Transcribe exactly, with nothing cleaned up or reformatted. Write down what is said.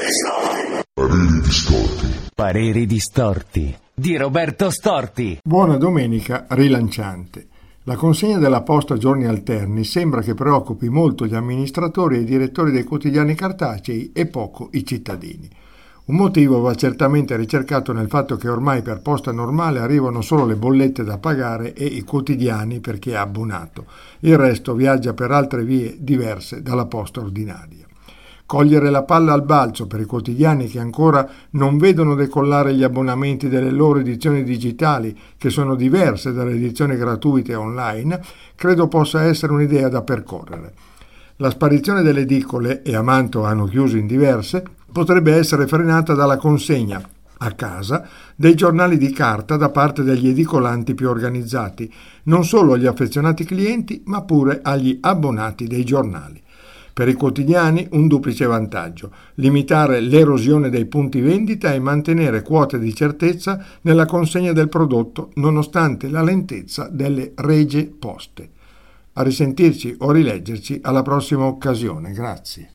Pareri distorti. Pareri distorti di Roberto Storti. Buona domenica rilanciante. La consegna della posta a giorni alterni sembra che preoccupi molto gli amministratori e i direttori dei quotidiani cartacei e poco i cittadini. Un motivo va certamente ricercato nel fatto che ormai per posta normale arrivano solo le bollette da pagare e i quotidiani per chi è abbonato. Il resto viaggia per altre vie diverse dalla posta ordinaria. Cogliere la palla al balzo per i quotidiani che ancora non vedono decollare gli abbonamenti delle loro edizioni digitali, che sono diverse dalle edizioni gratuite online, credo possa essere un'idea da percorrere. La sparizione delle edicole, e a Mantova hanno chiuso in diverse, potrebbe essere frenata dalla consegna a casa dei giornali di carta da parte degli edicolanti più organizzati, non solo agli affezionati clienti, ma pure agli abbonati dei giornali. Per i quotidiani un duplice vantaggio: limitare l'erosione dei punti vendita e mantenere quote di certezza nella consegna del prodotto nonostante la lentezza delle regie poste. A risentirci o rileggerci alla prossima occasione. Grazie.